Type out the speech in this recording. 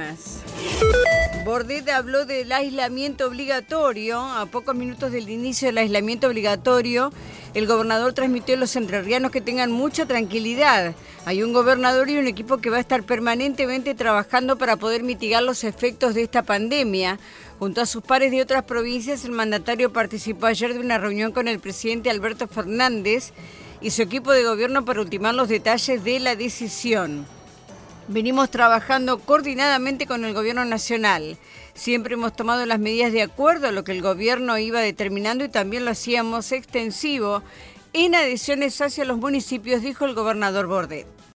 temas. Bordet habló del aislamiento obligatorio. A pocos minutos del inicio del aislamiento obligatorio, el gobernador transmitió a los entrerrianos que tengan mucha tranquilidad. Hay un gobernador y un equipo que va a estar permanentemente trabajando para poder mitigar los efectos de esta pandemia. Junto a sus pares de otras provincias, el mandatario participó ayer de una reunión con el presidente Alberto Fernández y su equipo de gobierno para ultimar los detalles de la decisión. Venimos trabajando coordinadamente con el gobierno nacional. Siempre hemos tomado las medidas de acuerdo a lo que el gobierno iba determinando y también lo hacíamos extensivo en adhesiones hacia los municipios, dijo el gobernador Bordet.